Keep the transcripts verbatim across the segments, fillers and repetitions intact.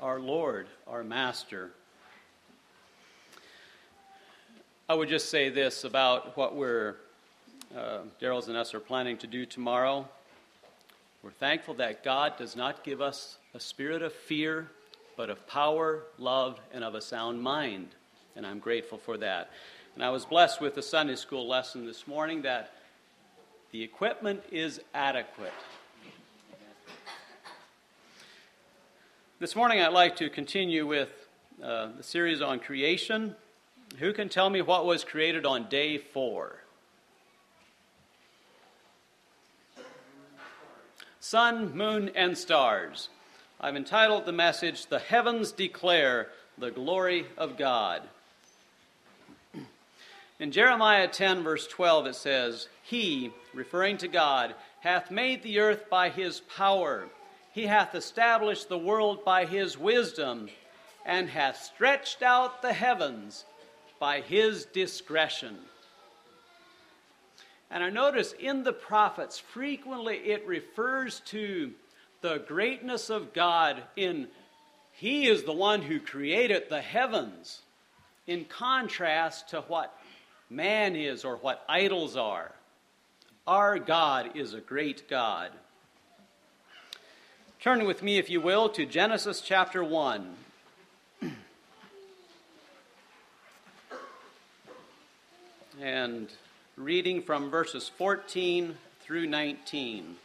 our Lord, our Master. I would just say this about what we're, uh, Daryl's and us are planning to do tomorrow. We're thankful that God does not give us a spirit of fear, but of power, love, and of a sound mind. And I'm grateful for that. And I was blessed with the Sunday school lesson this morning that the equipment is adequate. This morning I'd like to continue with uh, the series on creation. Who can tell me what was created on day four? Sun, moon, and stars. I've entitled the message, "The Heavens Declare the Glory of God." In Jeremiah ten, verse twelve, it says, "He," referring to God, "hath made the earth by his power. He hath established the world by his wisdom, and hath stretched out the heavens by his discretion." And I notice in the prophets, frequently it refers to the greatness of God in he is the one who created the heavens, in contrast to what man is or what idols are. Our God is a great God. Turn with me, if you will, to Genesis chapter one. And reading from verses fourteen through nineteen.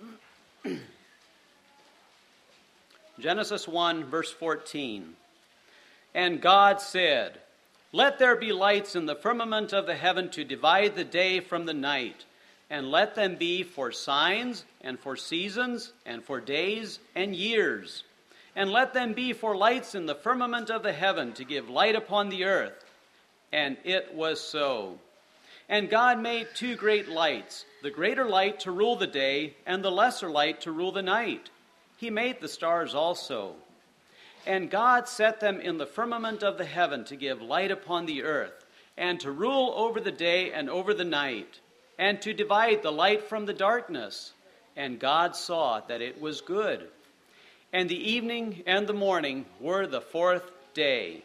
Genesis one, verse fourteen. "And God said, Let there be lights in the firmament of the heaven to divide the day from the night, and let them be for signs, and for seasons, and for days, and years. And let them be for lights in the firmament of the heaven to give light upon the earth. And it was so. And God made two great lights, the greater light to rule the day, and the lesser light to rule the night. He made the stars also. And God set them in the firmament of the heaven to give light upon the earth, and to rule over the day and over the night, and to divide the light from the darkness. And God saw that it was good. And the evening and the morning were the fourth day."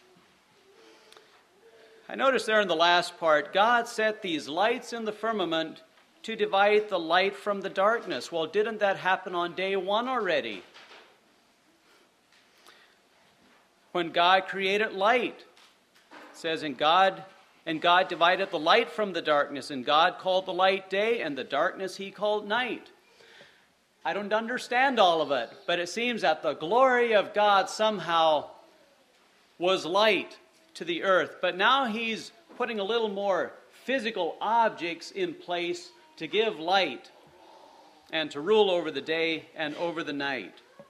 I notice there in the last part, God set these lights in the firmament to divide the light from the darkness. Well, didn't that happen on day one already? When God created light, it says, and God and God divided the light from the darkness, and God called the light day, and the darkness he called night. I don't understand all of it, but it seems that the glory of God somehow was light to the earth. But now he's putting a little more physical objects in place to give light and to rule over the day and over the night.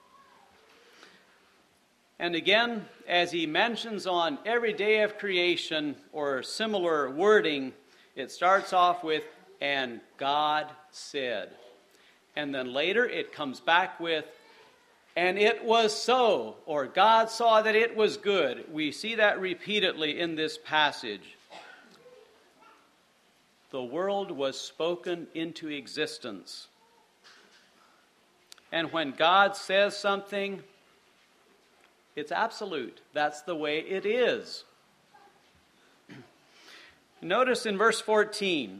And again, as he mentions on every day of creation or similar wording, it starts off with, "And God said." And then later it comes back with, "And it was so," or God saw that it was good. We see that repeatedly in this passage. The world was spoken into existence. And when God says something, it's absolute. That's the way it is. Notice in verse fourteen,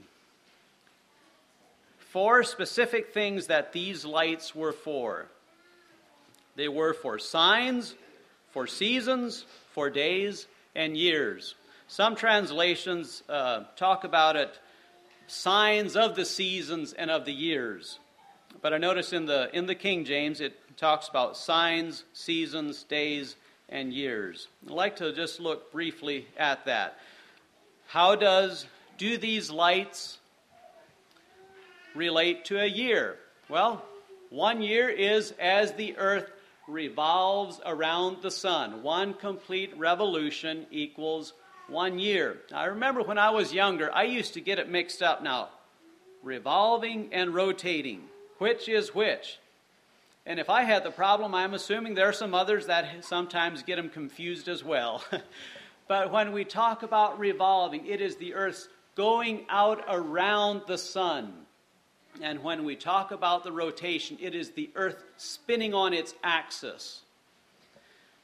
four specific things that these lights were for. They were for signs, for seasons, for days, and years. Some translations uh, talk about it, signs of the seasons and of the years. But I notice in the in the King James it talks about signs, seasons, days, and years. I'd like to just look briefly at that. How does do these lights relate to a year? Well, one year is as the earth revolves around the sun. One complete revolution equals one year. Now, I remember when I was younger, I used to get it mixed up now. Revolving and rotating. Which is which? And if I had the problem, I'm assuming there are some others that sometimes get them confused as well. But when we talk about revolving, it is the earth's going out around the sun. And when we talk about the rotation, it is the earth spinning on its axis.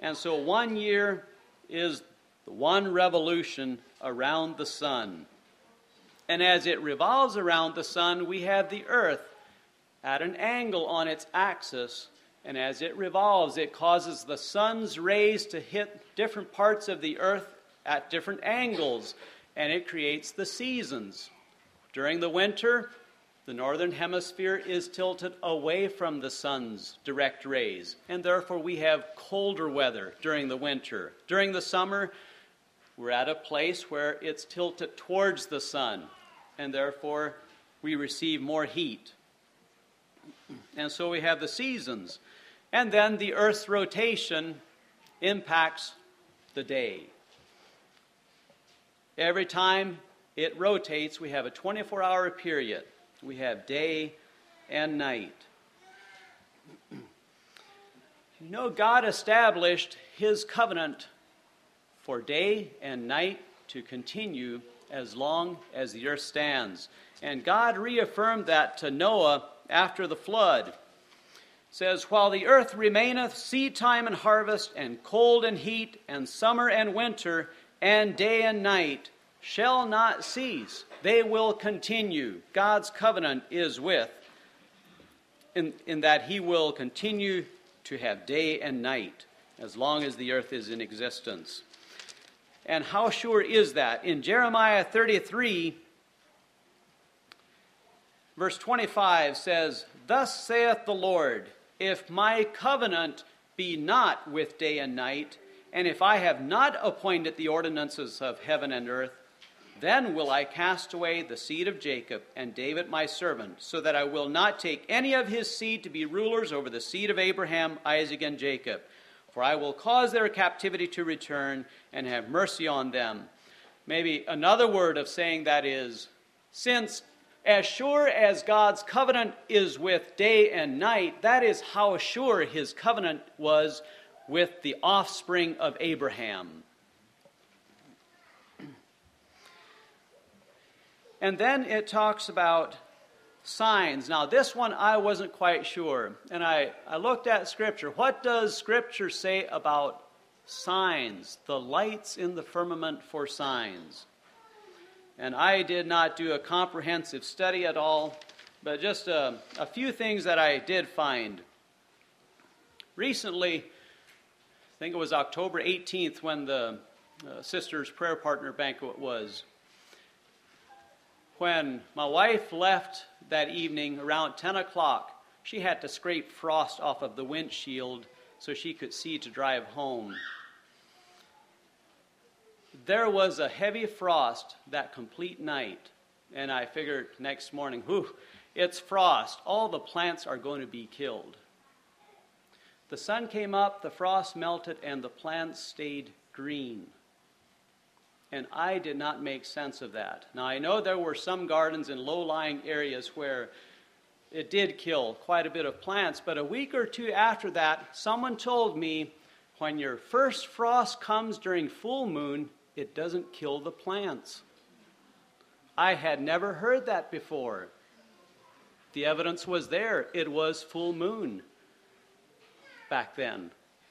And so one year is the one revolution around the sun. And as it revolves around the sun, we have the earth at an angle on its axis. And as it revolves, it causes the sun's rays to hit different parts of the earth at different angles. And it creates the seasons. During the winter, the northern hemisphere is tilted away from the sun's direct rays. And therefore, we have colder weather during the winter. During the summer, we're at a place where it's tilted towards the sun. And therefore, we receive more heat. And so we have the seasons. And then the earth's rotation impacts the day. Every time it rotates, we have a twenty-four hour period. We have day and night. You know, God established His covenant for day and night to continue as long as the earth stands. And God reaffirmed that to Noah after the flood. It says, "While the earth remaineth, seed time and harvest, and cold and heat, and summer and winter, and day and night shall not cease." They will continue. God's covenant is with, in, in that He will continue to have day and night as long as the earth is in existence. And how sure is that? In Jeremiah thirty-three, verse twenty-five says, "Thus saith the Lord, if my covenant be not with day and night, and if I have not appointed the ordinances of heaven and earth, then will I cast away the seed of Jacob and David my servant, so that I will not take any of his seed to be rulers over the seed of Abraham, Isaac, and Jacob. For I will cause their captivity to return and have mercy on them." Maybe another word of saying that is, since as sure as God's covenant is with day and night, that is how sure His covenant was with the offspring of Abraham. And then it talks about signs. Now, this one I wasn't quite sure. And I, I looked at Scripture. What does Scripture say about signs? The lights in the firmament for signs. And I did not do a comprehensive study at all, but just a, a few things that I did find. Recently, I think it was October eighteenth when the uh, Sisters Prayer Partner Banquet was. When my wife left that evening around ten o'clock, she had to scrape frost off of the windshield so she could see to drive home. There was a heavy frost that complete night, and I figured next morning, whew, it's frost. All the plants are going to be killed. The sun came up, the frost melted, and the plants stayed green. And I did not make sense of that. Now, I know there were some gardens in low-lying areas where it did kill quite a bit of plants, but a week or two after that, someone told me, when your first frost comes during full moon, it doesn't kill the plants. I had never heard that before. The evidence was there. It was full moon back then.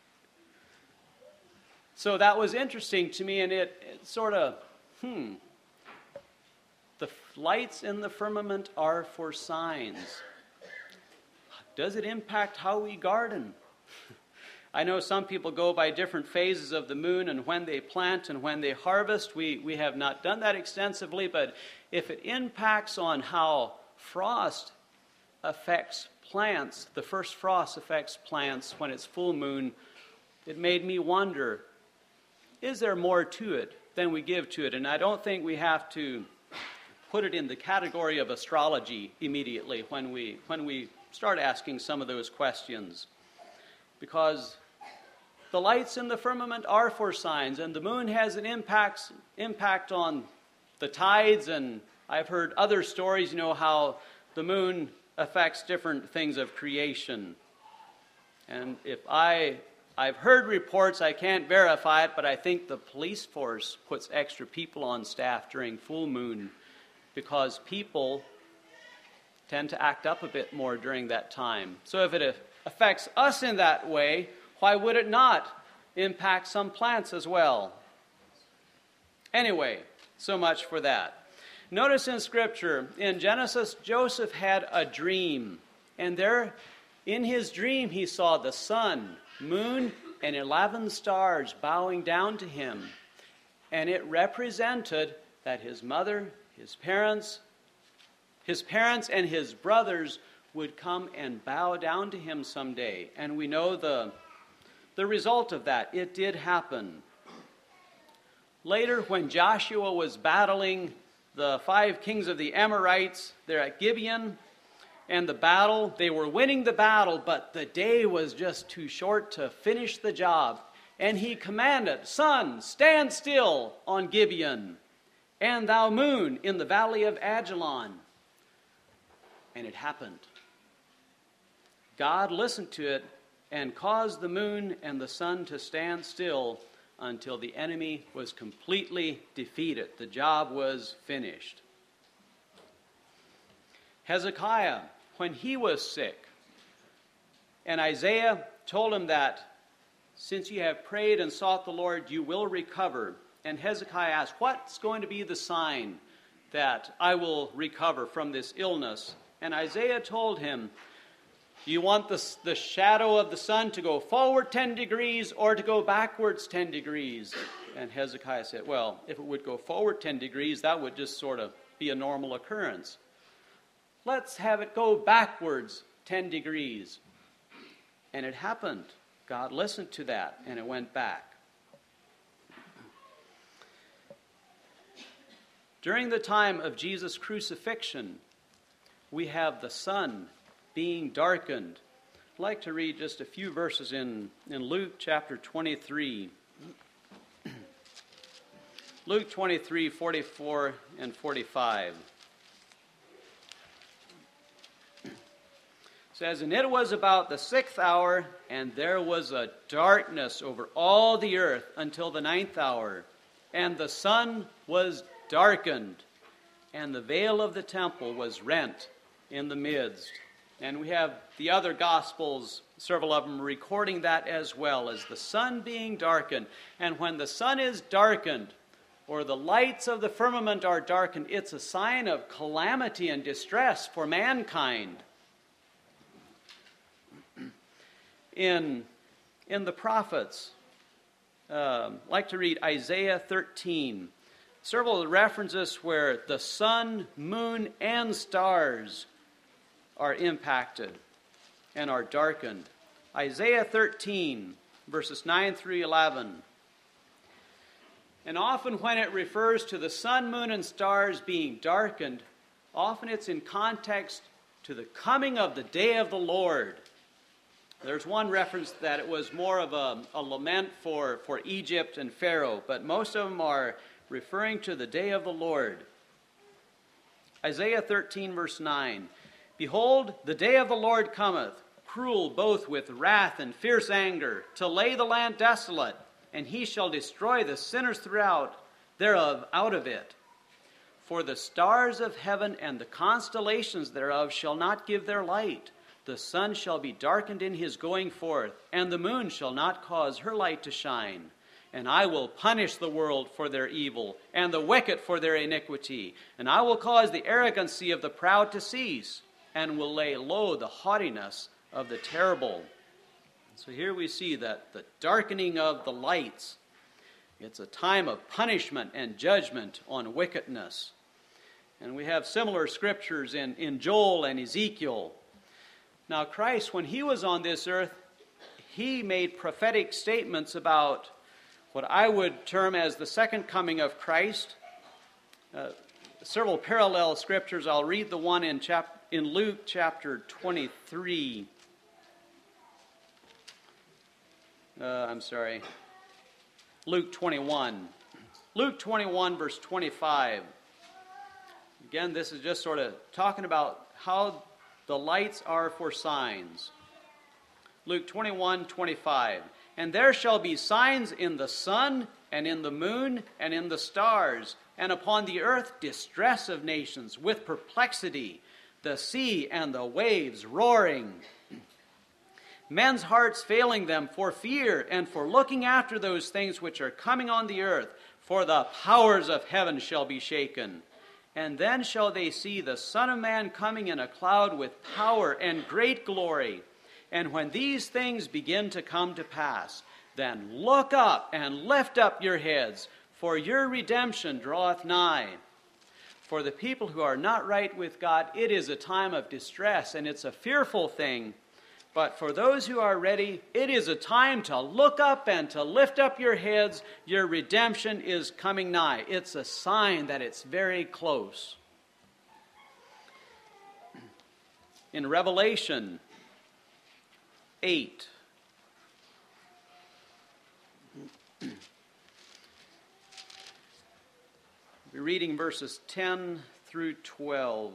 So that was interesting to me, and it, it sort of, hmm, the lights in the firmament are for signs. Does it impact how we garden? I know some people go by different phases of the moon and when they plant and when they harvest. We, we have not done that extensively, but if it impacts on how frost affects plants, the first frost affects plants when it's full moon, it made me wonder, is there more to it than we give to it? And I don't think we have to put it in the category of astrology immediately when we when we start asking some of those questions. Because the lights in the firmament are for signs, and the moon has an impact, impact on the tides, and I've heard other stories, you know, how the moon affects different things of creation. And if I... I've heard reports, I can't verify it, but I think the police force puts extra people on staff during full moon because people tend to act up a bit more during that time. So if it affects us in that way, why would it not impact some plants as well. Anyway, so much for that. Notice in Scripture, in Genesis, Joseph had a dream. And there, in his dream, he saw the sun, moon, and eleven stars bowing down to him. And it represented that his mother, his parents, his parents and his brothers would come and bow down to him someday. And we know the, the result of that. It did happen. Later, when Joshua was battling the five kings of the Amorites there at Gibeon, and the battle, they were winning the battle, but the day was just too short to finish the job. And he commanded, "Sun, stand still on Gibeon, and thou moon in the valley of Ajalon." And it happened. God listened to it and caused the moon and the sun to stand still until the enemy was completely defeated. The job was finished. Hezekiah, when he was sick, and Isaiah told him that, "Since you have prayed and sought the Lord, you will recover." And Hezekiah asked, "What's going to be the sign that I will recover from this illness?" And Isaiah told him, "Do you want the, the shadow of the sun to go forward ten degrees or to go backwards ten degrees? And Hezekiah said, "Well, if it would go forward ten degrees, that would just sort of be a normal occurrence. Let's have it go backwards ten degrees. And it happened. God listened to that, and it went back. During the time of Jesus' crucifixion, we have the sun being darkened. I'd like to read just a few verses in, in Luke chapter twenty-three. Luke twenty-three, forty-four and forty-five. It says, "And it was about the sixth hour, and there was a darkness over all the earth until the ninth hour. And the sun was darkened, and the veil of the temple was rent in the midst." And we have the other Gospels, several of them, recording that as well, as the sun being darkened. And when the sun is darkened, or the lights of the firmament are darkened, it's a sign of calamity and distress for mankind. In, in the prophets, uh, I'd like to read Isaiah thirteen. Several of the references where the sun, moon, and stars are impacted and are darkened. Isaiah thirteen, verses nine through eleven. And often when it refers to the sun, moon, and stars being darkened, often it's in context to the coming of the day of the Lord. There's one reference that it was more of a, a lament for, for Egypt and Pharaoh, but most of them are referring to the day of the Lord. Isaiah thirteen, verse nine. "Behold, the day of the Lord cometh, cruel both with wrath and fierce anger, to lay the land desolate, and he shall destroy the sinners throughout thereof out of it. For the stars of heaven and the constellations thereof shall not give their light. The sun shall be darkened in his going forth, and the moon shall not cause her light to shine. And I will punish the world for their evil, and the wicked for their iniquity. And I will cause the arrogancy of the proud to cease, and will lay low the haughtiness of the terrible." So here we see that the darkening of the lights, it's a time of punishment and judgment on wickedness. And we have similar scriptures in, in Joel and Ezekiel. Now Christ, when he was on this earth, he made prophetic statements about what I would term as the second coming of Christ. Uh, several parallel scriptures. I'll read the one in, chap- in Luke chapter twenty-three. Uh, I'm sorry. Luke twenty-one. Luke twenty-one, verse twenty-five. Again, this is just sort of talking about how the lights are for signs. Luke twenty-one, twenty-five. "And there shall be signs in the sun, and in the moon, and in the stars, and upon the earth distress of nations, with perplexity, the sea and the waves roaring. men's hearts failing them for fear and for looking after those things which are coming on the earth, for the powers of heaven shall be shaken. And then shall they see the Son of Man coming in a cloud with power and great glory. And when these things begin to come to pass, then look up and lift up your heads, for your redemption draweth nigh. For the people who are not right with God, it is a time of distress, and it's a fearful thing. But for those who are ready, it is a time to look up and to lift up your heads. Your redemption is coming nigh. It's a sign that it's very close. In Revelation eight, we're reading verses ten through twelve.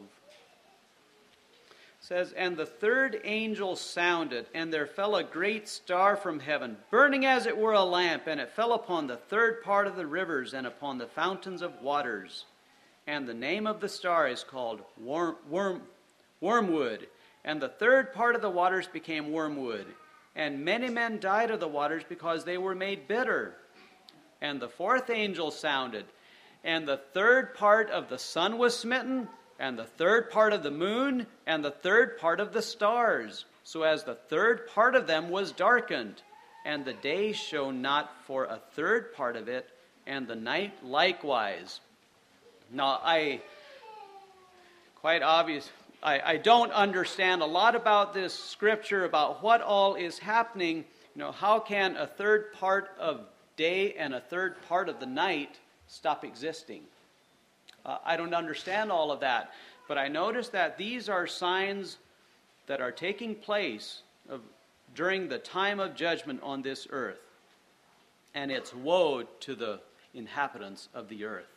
It says, "And the third angel sounded, and there fell a great star from heaven, burning as it were a lamp, and it fell upon the third part of the rivers and upon the fountains of waters. And the name of the star is called worm, worm, Wormwood. And the third part of the waters became wormwood. And many men died of the waters because they were made bitter. And the fourth angel sounded, and the third part of the sun was smitten, and the third part of the moon, and the third part of the stars, so as the third part of them was darkened. And the day shone not for a third part of it, and the night likewise." Now, I, quite obvious, I, I don't understand a lot about this scripture, about what all is happening. You know, how can a third part of day and a third part of the night stop existing? Uh, I don't understand all of that, but I notice that these are signs that are taking place of, during the time of judgment on this earth. And it's woe to the inhabitants of the earth.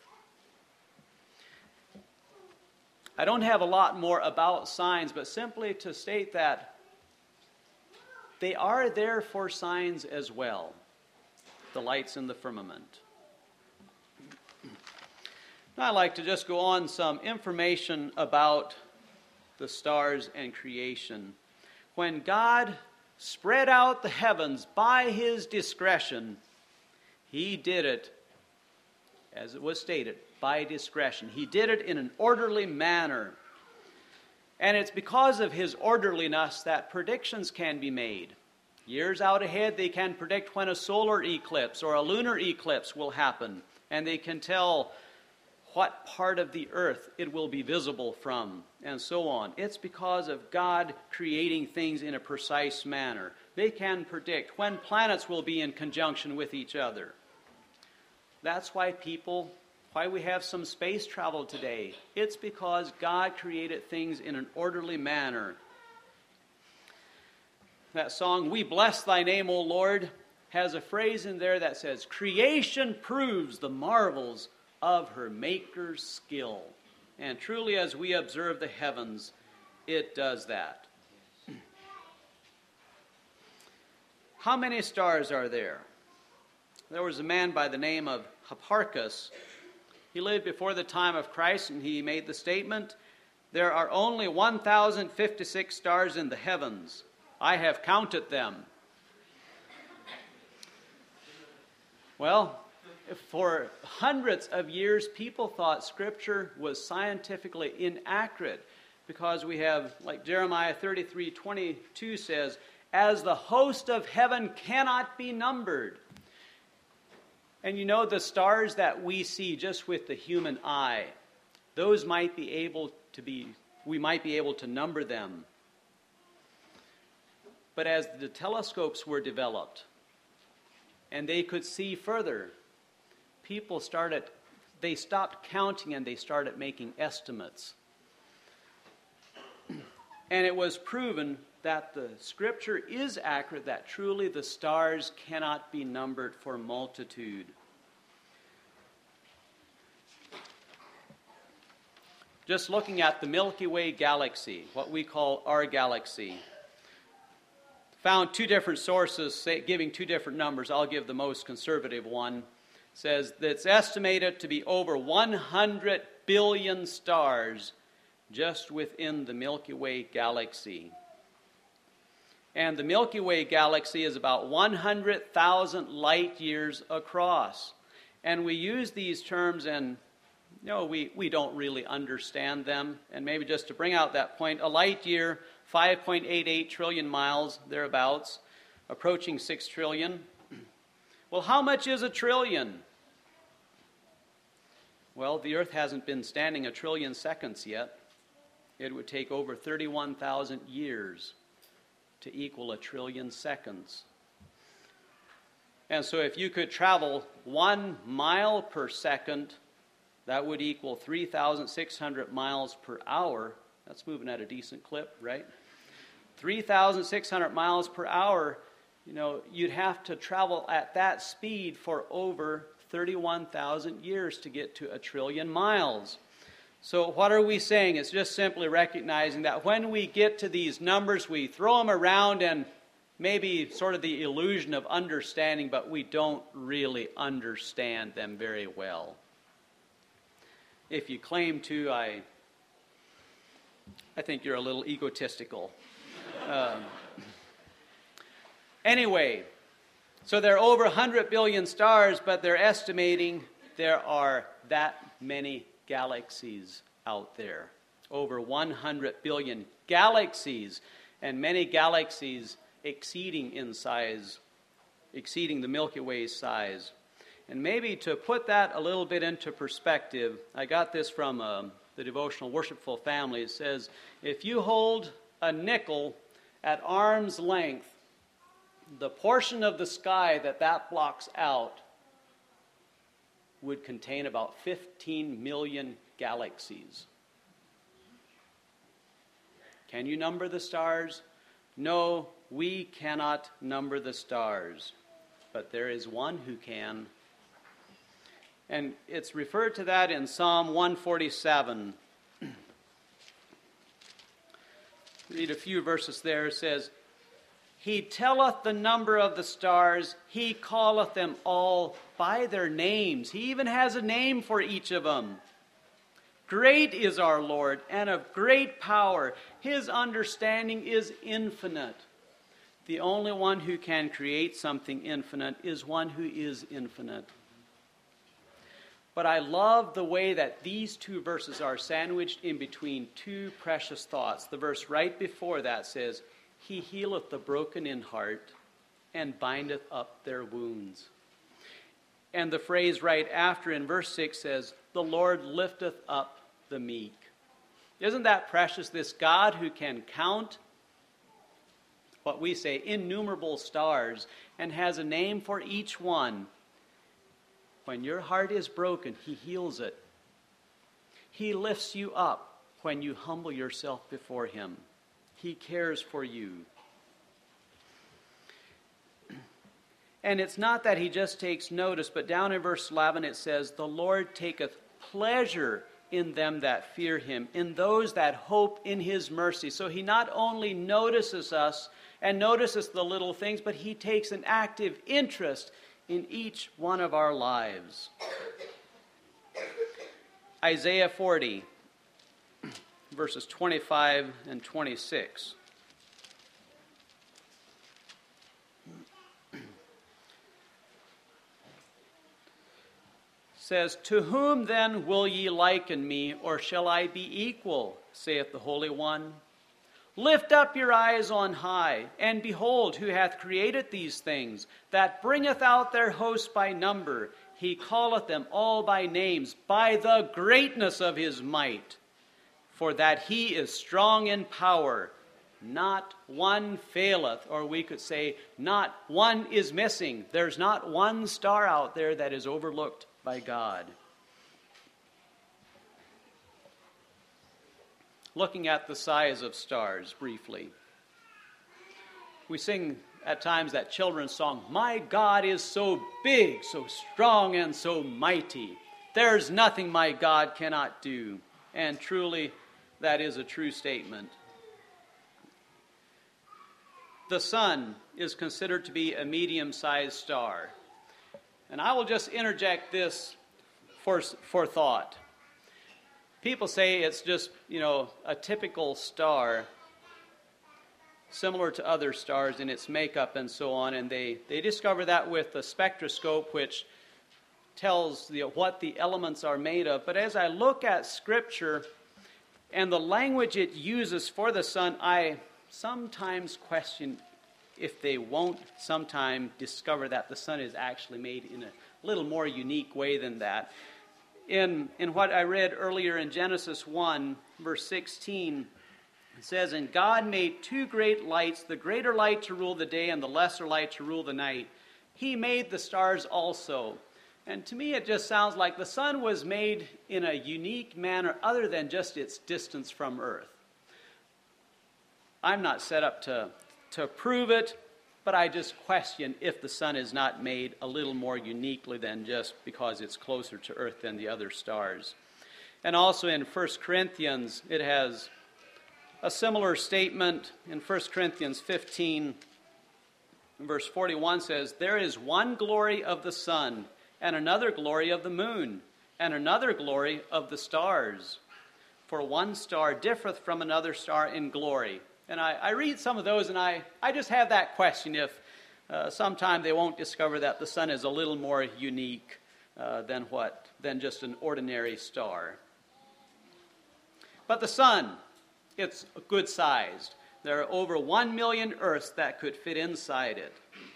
I don't have a lot more about signs, but simply to state that they are there for signs as well, the lights in the firmament. Now I'd like to just go on some information about the stars and creation. When God spread out the heavens by his discretion, he did it, as it was stated, by discretion. He did it in an orderly manner. And it's because of his orderliness that predictions can be made. Years out ahead, they can predict when a solar eclipse or a lunar eclipse will happen, and they can tell what part of the earth it will be visible from, and so on. It's because of God creating things in a precise manner. They can predict when planets will be in conjunction with each other. That's why people, why we have some space travel today. It's because God created things in an orderly manner. That song, "We Bless Thy Name, O Lord," has a phrase in there that says, "Creation proves the marvels of her maker's skill." And truly, as we observe the heavens, it does that. How many stars are there? There was a man by the name of Hipparchus. He lived before the time of Christ, and he made the statement, "There are only one thousand fifty-six stars in the heavens. I have counted them." Well, for hundreds of years, people thought Scripture was scientifically inaccurate because we have, like Jeremiah thirty-three twenty-two says, "As the host of heaven cannot be numbered." And you know, the stars that we see just with the human eye, those might be able to be, we might be able to number them. But as the telescopes were developed and they could see further, people started, they stopped counting and they started making estimates. And it was proven that the Scripture is accurate, that truly the stars cannot be numbered for multitude. Just looking at the Milky Way galaxy, what we call our galaxy, found two different sources say, giving two different numbers. I'll give the most conservative one. It says that it's estimated to be over one hundred billion stars just within the Milky Way galaxy. And the Milky Way galaxy is about one hundred thousand light years across. And we use these terms and, you know, we, we don't really understand them. And maybe just to bring out that point, a light year, five point eight eight trillion miles, thereabouts, approaching six trillion. Well, how much is a trillion? Well, the Earth hasn't been standing a trillion seconds yet. It would take over thirty-one thousand years to equal a trillion seconds. And so if you could travel one mile per second, that would equal three thousand six hundred miles per hour. That's moving at a decent clip, right? three thousand six hundred miles per hour. You know, you'd have to travel at that speed for over thirty-one thousand years to get to a trillion miles. So what are we saying? It's just simply recognizing that when we get to these numbers, we throw them around and maybe sort of the illusion of understanding, but we don't really understand them very well. If you claim to, I, I think you're a little egotistical. Um, anyway, so there are over one hundred billion stars, but they're estimating there are that many galaxies out there. Over one hundred billion galaxies, and many galaxies exceeding in size, exceeding the Milky Way's size. And maybe to put that a little bit into perspective, I got this from um, the Devotional Worshipful Family. It says, if you hold a nickel at arm's length, the portion of the sky that that blocks out would contain about fifteen million galaxies. Can you number the stars? No, we cannot number the stars, but there is one who can. And it's referred to that in Psalm one forty-seven. Read a few verses there. It says, He telleth the number of the stars, he calleth them all by their names. He even has a name for each of them. Great is our Lord, and of great power. His understanding is infinite. The only one who can create something infinite is one who is infinite. But I love the way that these two verses are sandwiched in between two precious thoughts. The verse right before that says, He healeth the broken in heart, and bindeth up their wounds. And the phrase right after in verse six says, The Lord lifteth up the meek. Isn't that precious? This God who can count what we say innumerable stars and has a name for each one. When your heart is broken, He heals it. He lifts you up when you humble yourself before Him. He cares for you. And it's not that He just takes notice, but down in verse eleven it says, The Lord taketh pleasure in them that fear Him, in those that hope in His mercy. So He not only notices us and notices the little things, but He takes an active interest in each one of our lives. Isaiah forty, verses twenty-five and twenty-six. Says, To whom then will ye liken me, or shall I be equal, saith the Holy One? Lift up your eyes on high, and behold, who hath created these things, that bringeth out their host by number. He calleth them all by names, by the greatness of His might. For that He is strong in power, not one faileth, or we could say, not one is missing. There's not one star out there that is overlooked by God. Looking at the size of stars briefly. We sing at times that children's song, My God is so big, so strong, and so mighty. There's nothing my God cannot do. And truly, that is a true statement. The sun is considered to be a medium-sized star. And I will just interject this for, for thought. People say it's just, you know, a typical star. similar to other stars in its makeup and so on. And they, they discover that with the spectroscope, which tells the, what the elements are made of. But as I look at Scripture and the language it uses for the sun, I sometimes question if they won't sometime discover that the sun is actually made in a little more unique way than that. In, in what I read earlier in Genesis one, verse sixteen, it says, "And God made two great lights, the greater light to rule the day and the lesser light to rule the night. He made the stars also." And to me it just sounds like the sun was made in a unique manner other than just its distance from Earth. I'm not set up to, to prove it, but I just question if the sun is not made a little more uniquely than just because it's closer to Earth than the other stars. And also in First Corinthians, it has a similar statement. In First Corinthians fifteen, verse forty-one says, "There is one glory of the sun, and another glory of the moon, and another glory of the stars. For one star differeth from another star in glory." And I, I read some of those, and I, I just have that question if uh, sometime they won't discover that the sun is a little more unique uh, than what than just an ordinary star. But the sun, it's good sized. There are over one million Earths that could fit inside it.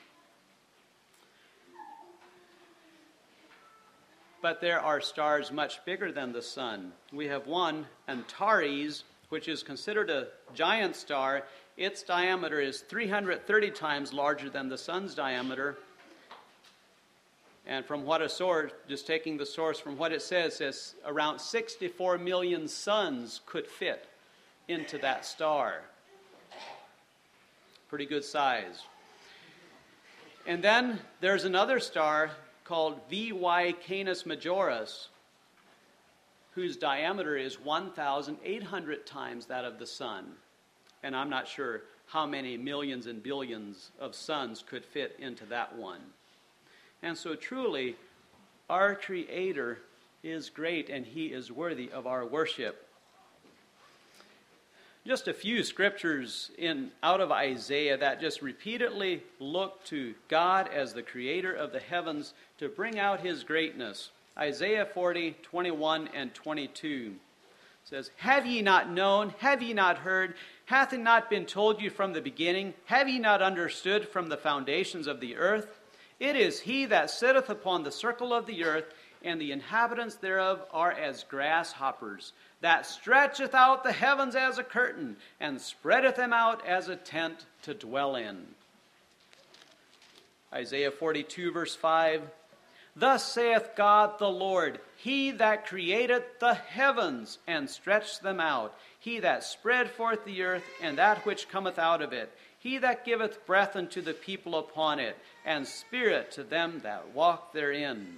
But there are stars much bigger than the sun. We have one, Antares, which is considered a giant star. Its diameter is three hundred thirty times larger than the sun's diameter. And from what a source, just taking the source from what it says, says around sixty-four million suns could fit into that star. Pretty good size. And then there's another star called V Y Canis Majoris, whose diameter is one thousand eight hundred times that of the sun. And I'm not sure how many millions and billions of suns could fit into that one. And so truly, our Creator is great, and He is worthy of our worship. Just a few scriptures in out of Isaiah that just repeatedly look to God as the Creator of the heavens to bring out His greatness. Isaiah forty, twenty-one and twenty-two says, "Have ye not known? Have ye not heard? Hath it not been told you from the beginning? Have ye not understood from the foundations of the earth? It is He that sitteth upon the circle of the earth, and the inhabitants thereof are as grasshoppers, that stretcheth out the heavens as a curtain, and spreadeth them out as a tent to dwell in." Isaiah forty-two, verse five, "Thus saith God the Lord, He that created the heavens and stretched them out, He that spread forth the earth and that which cometh out of it, He that giveth breath unto the people upon it, and spirit to them that walk therein."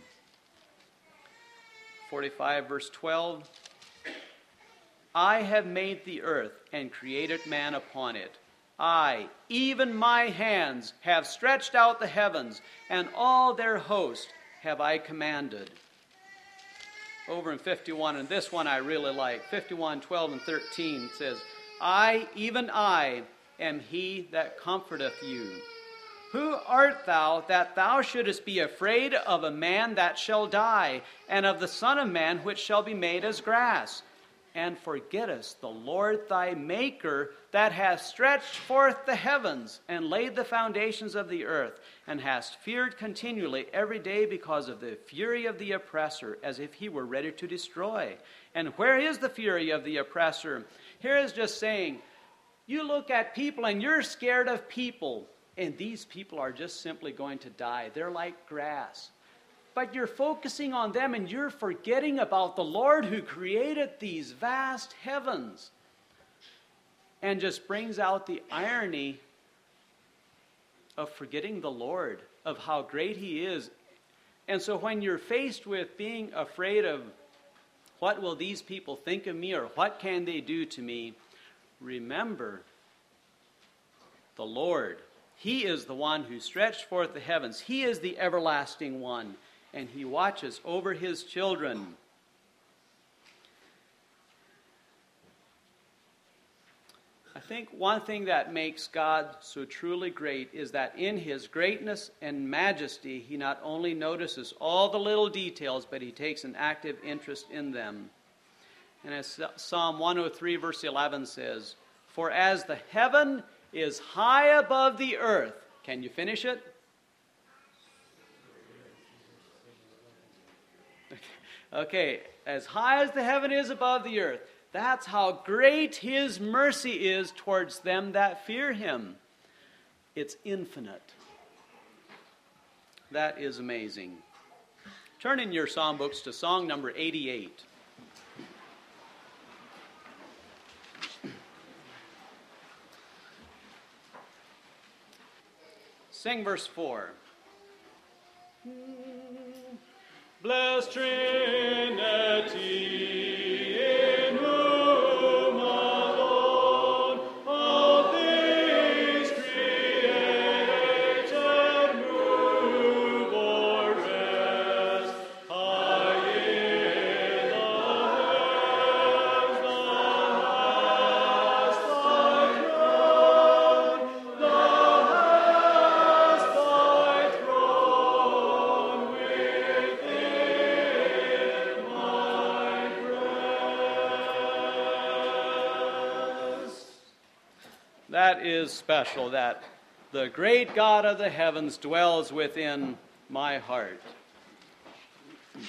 forty-five, verse twelve, "I have made the earth and created man upon it. I, even my hands, have stretched out the heavens, and all their host have I commanded." Over in fifty-one, and this one I really like, fifty-one, twelve and thirteen says, "I, even I, am He that comforteth you. Who art thou that thou shouldest be afraid of a man that shall die, and of the Son of Man which shall be made as grass? And forgettest the Lord thy Maker, that hath stretched forth the heavens, and laid the foundations of the earth, and hast feared continually every day because of the fury of the oppressor, as if he were ready to destroy. And where is the fury of the oppressor?" Here is just saying, you look at people and you're scared of people, and these people are just simply going to die. They're like grass. But you're focusing on them and you're forgetting about the Lord who created these vast heavens. And just brings out the irony of forgetting the Lord, of how great He is. And so when you're faced with being afraid of what will these people think of me, or what can they do to me, remember the Lord. He is the one who stretched forth the heavens. He is the everlasting one, and He watches over His children. I think one thing that makes God so truly great is that in his greatness and majesty, he not only notices all the little details, but he takes an active interest in them. And as Psalm one oh three verse eleven says, "For as the heaven is high above the earth," can you finish it? Okay, as high as the heaven is above the earth, that's how great his mercy is towards them that fear him. It's infinite. That is amazing. Turn in your psalm books to song number eighty-eight. Sing verse four. Blessed Trinity, in whom alone all things created move or rest, high in the heavens, the highest thy throne, the highest thy throne within my breast. That is special, that the great God of the heavens dwells within my heart. I'd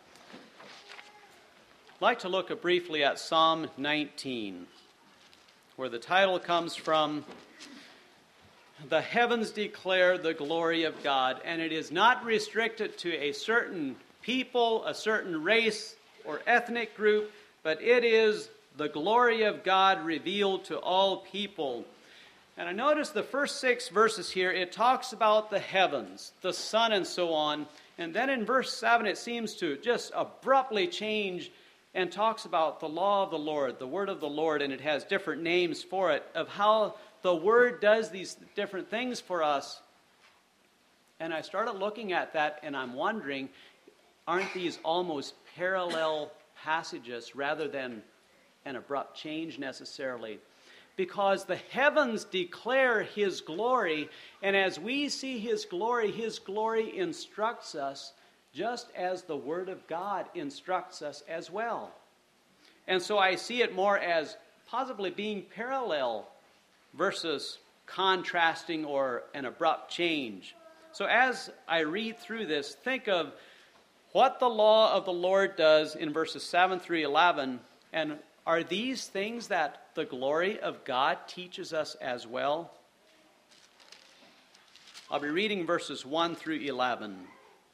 like to look briefly at Psalm nineteen, where the title comes from, "The Heavens Declare the Glory of God," and it is not restricted to a certain people, a certain race or ethnic group, but it is the glory of God revealed to all people. And I notice the first six verses here, it talks about the heavens, the sun, and so on. And then in verse seven, it seems to just abruptly change and talks about the law of the Lord, the word of the Lord, and it has different names for it, of how the word does these different things for us. And I started looking at that, and I'm wondering, aren't these almost parallel passages rather than an abrupt change necessarily? Because the heavens declare his glory, and as we see his glory, his glory instructs us just as the Word of God instructs us as well. And so I see it more as possibly being parallel versus contrasting or an abrupt change. So as I read through this, think of what the law of the Lord does in verses seven through eleven, and are these things that the glory of God teaches us as well? I'll be reading verses one through eleven.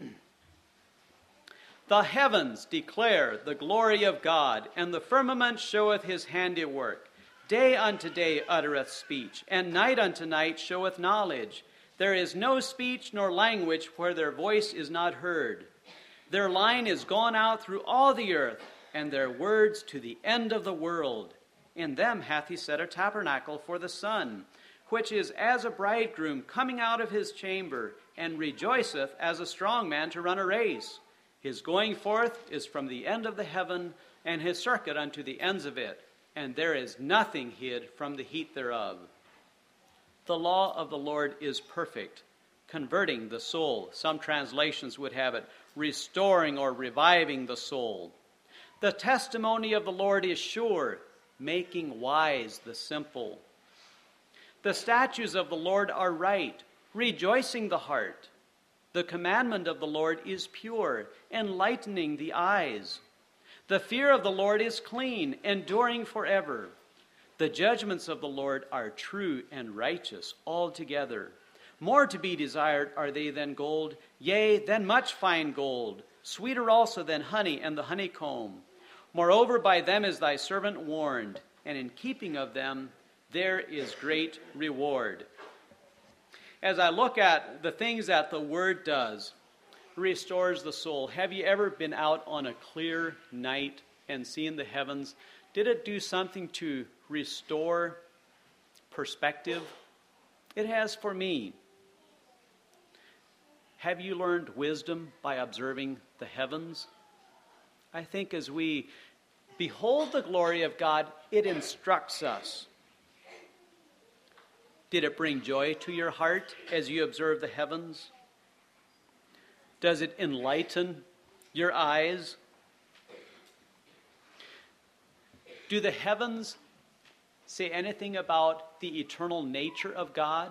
The heavens declare the glory of God, and the firmament showeth his handiwork. Day unto day uttereth speech, and night unto night showeth knowledge. There is no speech nor language where their voice is not heard. Their line is gone out through all the earth, and their words to the end of the world. In them hath he set a tabernacle for the sun, which is as a bridegroom coming out of his chamber, and rejoiceth as a strong man to run a race. His going forth is from the end of the heaven, and his circuit unto the ends of it, and there is nothing hid from the heat thereof. The law of the Lord is perfect, converting the soul. Some translations would have it restoring or reviving the soul. The testimony of the Lord is sure, making wise the simple. The statutes of the Lord are right, rejoicing the heart. The commandment of the Lord is pure, enlightening the eyes. The fear of the Lord is clean, enduring forever. The judgments of the Lord are true and righteous altogether. More to be desired are they than gold, yea, than much fine gold, sweeter also than honey and the honeycomb. Moreover, by them is thy servant warned, and in keeping of them there is great reward. As I look at the things that the Word does, restores the soul. Have you ever been out on a clear night and seen the heavens? Did it do something to restore perspective? It has for me. Have you learned wisdom by observing the heavens? I think as we behold the glory of God, it instructs us. Did it bring joy to your heart as you observe the heavens? Does it enlighten your eyes? Do the heavens say anything about the eternal nature of God?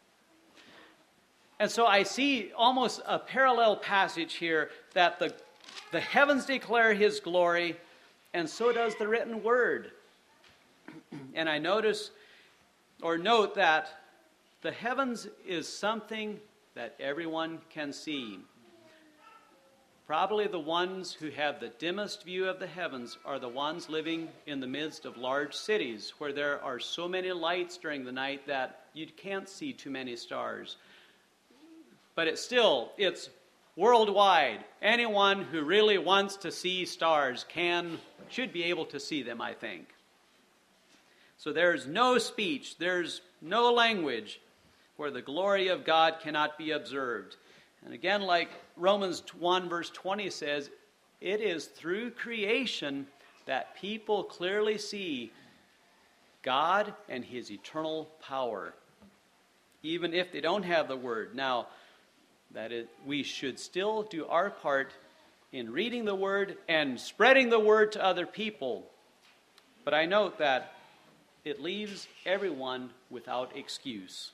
And so I see almost a parallel passage here that the, the heavens declare his glory, and so does the written word. And I notice or note that the heavens is something that everyone can see. Probably the ones who have the dimmest view of the heavens are the ones living in the midst of large cities where there are so many lights during the night that you can't see too many stars. But it's still, it's worldwide. Anyone who really wants to see stars can, should be able to see them, I think. So there's no speech, there's no language where the glory of God cannot be observed. And again, like Romans one verse twenty says, it is through creation that people clearly see God and his eternal power, even if they don't have the word. Now, that it, we should still do our part in reading the word and spreading the word to other people. But I note that it leaves everyone without excuse.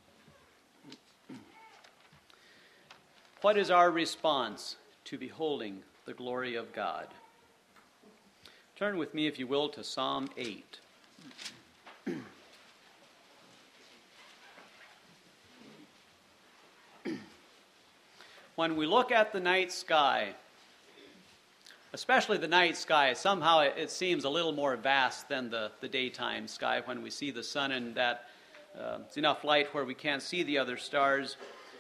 What is our response to beholding the glory of God? Turn with me, if you will, to Psalm eight. When we look at the night sky, especially the night sky, somehow it, it seems a little more vast than the, the daytime sky when we see the sun and that uh, it's enough light where we can't see the other stars.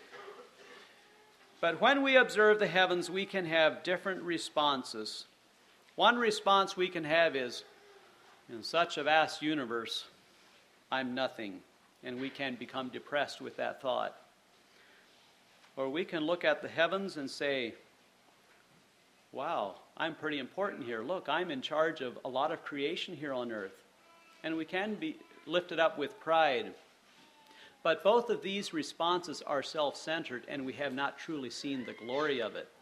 But when we observe the heavens, we can have different responses. One response we can have is, in such a vast universe, I'm nothing. And we can become depressed with that thought. Or we can look at the heavens and say, wow, I'm pretty important here. Look, I'm in charge of a lot of creation here on earth. And we can be lifted up with pride. But both of these responses are self-centered, and we have not truly seen the glory of it.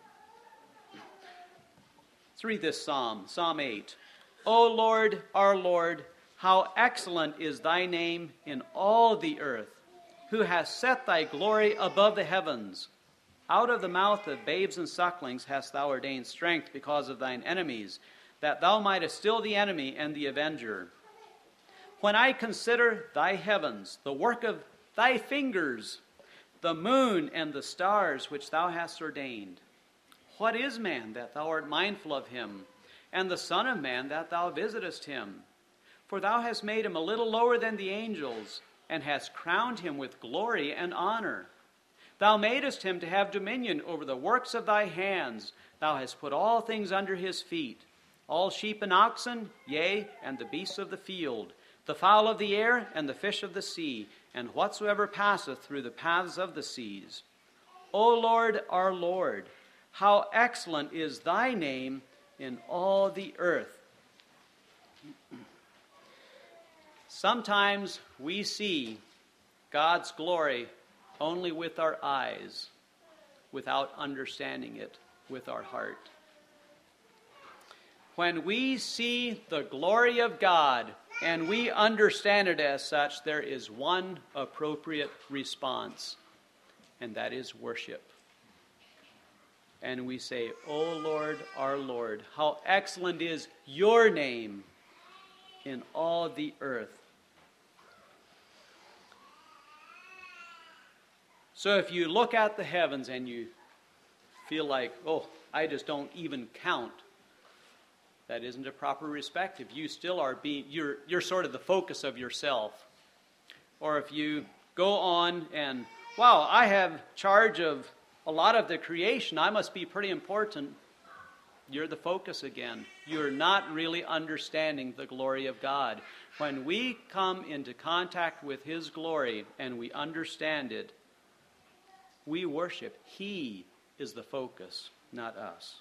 Let's read this psalm, Psalm eight. O Lord, our Lord, how excellent is thy name in all the earth, who hast set thy glory above the heavens. Out of the mouth of babes and sucklings hast thou ordained strength because of thine enemies, that thou mightest still the enemy and the avenger. When I consider thy heavens, the work of thy fingers, the moon and the stars which thou hast ordained. What is man that thou art mindful of him, and the son of man that thou visitest him? For thou hast made him a little lower than the angels, and hast crowned him with glory and honor. Thou madest him to have dominion over the works of thy hands. Thou hast put all things under his feet, all sheep and oxen, yea, and the beasts of the field, the fowl of the air, and the fish of the sea, and whatsoever passeth through the paths of the seas. O Lord, our Lord, how excellent is thy name in all the earth. Sometimes we see God's glory only with our eyes, without understanding it with our heart. When we see the glory of God and we understand it as such, there is one appropriate response, and that is worship. And we say, O Lord, our Lord, how excellent is your name in all the earth. So if you look at the heavens and you feel like, oh, I just don't even count, that isn't a proper perspective. You still are being, you're, you're sort of the focus of yourself. Or if you go on and, wow, I have charge of a lot of the creation, I must be pretty important. You're the focus again. You're not really understanding the glory of God. When we come into contact with his glory and we understand it, we worship. He is the focus, not us.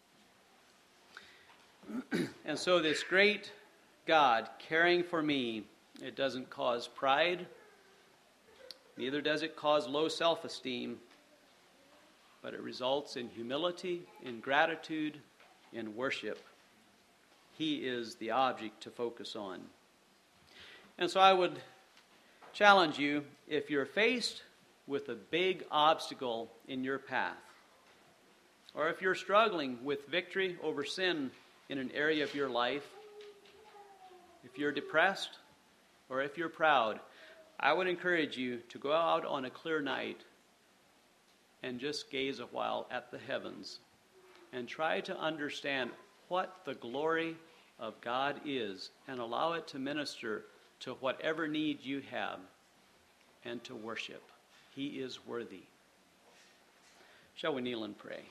And so this great God caring for me, it doesn't cause pride, Neither does it cause low self-esteem, but it results in humility, in gratitude, in worship. He is the object to focus on. And so I would challenge you, if you're faced with a big obstacle in your path, or if you're struggling with victory over sin in an area of your life, if you're depressed, or if you're proud, I would encourage you to go out on a clear night and just gaze a while at the heavens and try to understand what the glory of God is and allow it to minister to whatever need you have and to worship. He is worthy. Shall we kneel and pray?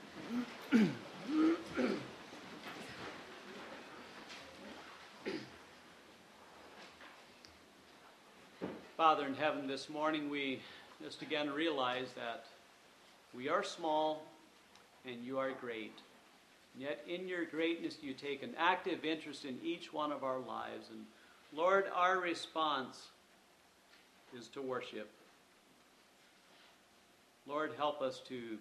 Father in heaven, this morning we just again realize that we are small and you are great. And yet in your greatness you take an active interest in each one of our lives. And Lord, our response is to worship. Lord, help us to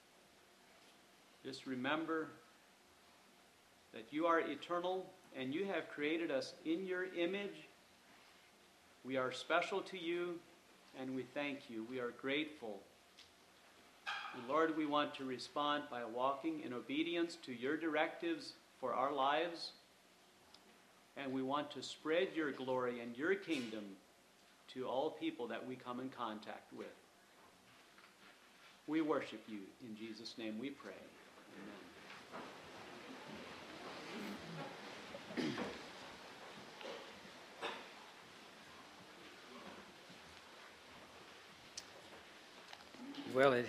just remember that you are eternal and you have created us in your image. We are special to you and we thank you. We are grateful. And Lord, we want to respond by walking in obedience to your directives for our lives. And we want to spread your glory and your kingdom to all people that we come in contact with. We worship you. In Jesus' name we pray. Amen. Well, it